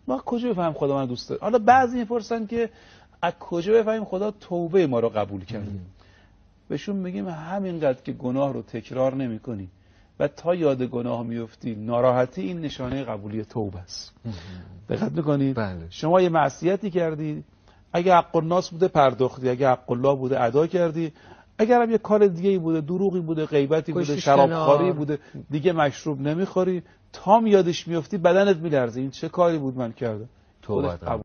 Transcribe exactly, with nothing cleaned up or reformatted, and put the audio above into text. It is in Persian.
ما کجا بفهمیم خدا من دوست داره؟ حالا بعضی میپرسن که از کجا بفهمیم خدا توبه ما رو قبول کرده؟ بهشون میگیم همینقدر که گناه رو تکرار نمی‌کنی و تا یاد گناه میفتی ناراحتی، این نشانه قبولی توبه است. دقت می‌کنید؟ بله. شما یه معصیتی کردی، اگه حق الناس بوده پرداختی، اگه حق الله بوده ادا کردی، اگر هم یه کار دیگه‌ای بوده، دروغی بوده، غیبتی بوده، شرابخواری بوده، دیگه مشروب نمیخوری، تا یادش میفتی بدنت میلرزه این چه کاری بود من کردم. توبه